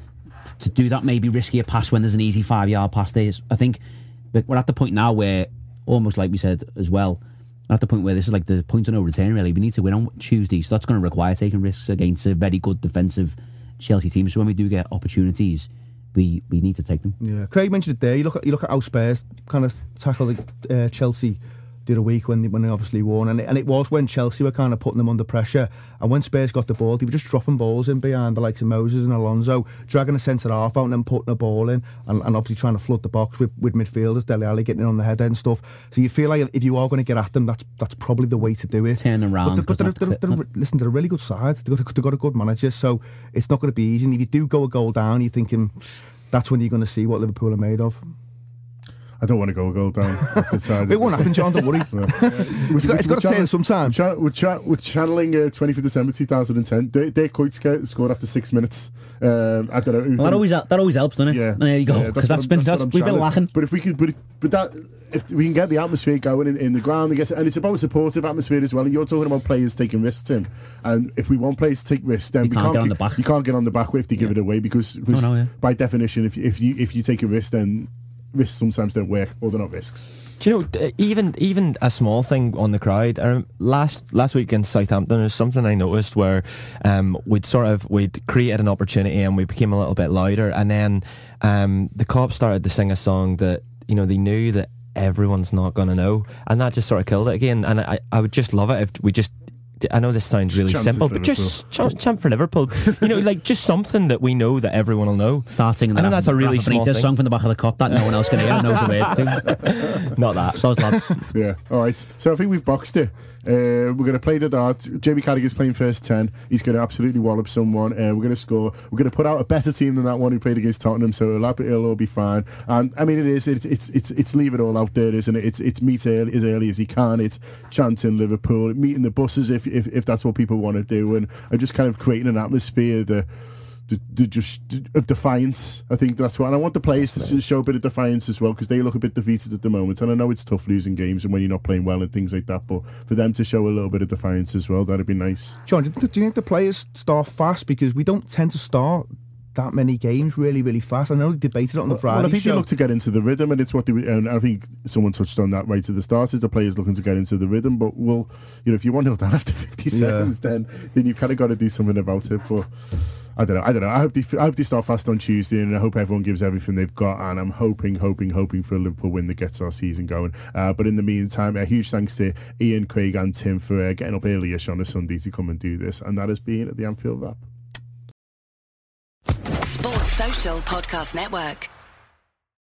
S5: t- to do that maybe riskier pass when there's an easy five yard pass there, I think we're at the point now where, almost like we said as well, at the point where this is like the point of no return really. We need to win on Tuesday, so that's going to require taking risks against a very good defensive Chelsea team. So when we do get opportunities, we we need to take them.
S8: Yeah, Craig mentioned it there. You look at you look at how Spurs kind of tackle the uh, Chelsea the other week when they, when they obviously won, and it, and it was when Chelsea were kind of putting them under pressure, and when Spurs got the ball, they were just dropping balls in behind the likes of Moses and Alonso, dragging a centre half out and then putting a ball in, and, and obviously trying to flood the box with, with midfielders, Dele Alli getting in on the header and stuff. So you feel like if you are going to get at them, that's that's probably the way to do it.
S5: Turn around.
S8: But, they're, but they're, they're, they're, listen, they're a really good side. They've got, a, they've got a good manager, so it's not going to be easy. And if you do go a goal down, you're thinking that's when you're going to see what Liverpool are made of.
S6: I don't want to go a goal down.
S8: It won't happen, John, don't worry. Yeah. It's got, it's got to turn sometime.
S6: We're, we're, cha- we're channeling uh, twentieth of December two thousand ten. Dave Coit scored after six minutes. Um, I don't know.
S5: Well, that always that always helps, doesn't it?
S6: Yeah.
S5: There you go.
S6: Yeah,
S5: Because that's, that's been
S6: that's
S5: that's, we've been lacking.
S6: But if we could, but, but that if we can get the atmosphere going in, in the ground, and, get, and it's about a supportive atmosphere as well. And you're talking about players taking risks, Tim. And if we want players to take risks, then
S5: you
S6: we
S5: can't,
S6: can't
S5: get on
S6: get,
S5: the back.
S6: You can't get on the back if they give
S5: yeah.
S6: it away because, because
S5: oh, no, yeah.
S6: by definition, if if you if you take a risk, then risks sometimes don't work, or they're not risks.
S7: Do you know, even even a small thing on the crowd, um, last last week in Southampton, there's something I noticed where um, we'd sort of, we'd created an opportunity and we became a little bit louder, and then um, the cops started to sing a song that, you know, they knew that everyone's not going to know, and that just sort of killed it again. And I, I would just love it if we just, I know this sounds really simple, but just ch- chant for Liverpool. You know, like just something that we know that everyone will know.
S5: Start singing the
S7: I know that's a really small thing.
S5: song from the back of the cup that no one else can hear and knows the words to.
S7: Not that.
S5: Soz lads.
S6: Yeah, alright. So I think we've boxed it. Uh, we're going to play the dart. Jamie Carragher's playing first ten. He's going to absolutely wallop someone. Uh, we're going to score. We're going to put out a better team than that one who played against Tottenham, so it'll, it'll all be fine. And I mean, it is. It's it's it's, it's leave it all out there, isn't it? It's it's meet early, as early as you can. It's chanting Liverpool, meeting the buses if if, if that's what people want to do, and, and just kind of creating an atmosphere that. The, the just of defiance. I think that's what, and I want the players to show a bit of defiance as well, because they look a bit defeated at the moment, and I know it's tough losing games and when you're not playing well and things like that, but for them to show a little bit of defiance as well, that'd be nice.
S8: John, do you think the players start fast? Because we don't tend to start that many games really, really fast. I know they debated it on the Friday
S6: Well, I think
S8: show.
S6: they look to get into the rhythm, and it's what they. And I think someone touched on that right at the start. Is the players looking to get into the rhythm? But well, you know, if you want to down after fifty yeah. seconds, then then you've kind of got to do something about it. But I don't know. I don't know. I hope they. I hope they start fast on Tuesday, and I hope everyone gives everything they've got. And I'm hoping, hoping, hoping for a Liverpool win that gets our season going. Uh, but in the meantime, a huge thanks to Ian, Craig, and Tim for uh, getting up early-ish on a Sunday to come and do this, and that has been at the Anfield Wrap.
S9: Sports Social Podcast Network.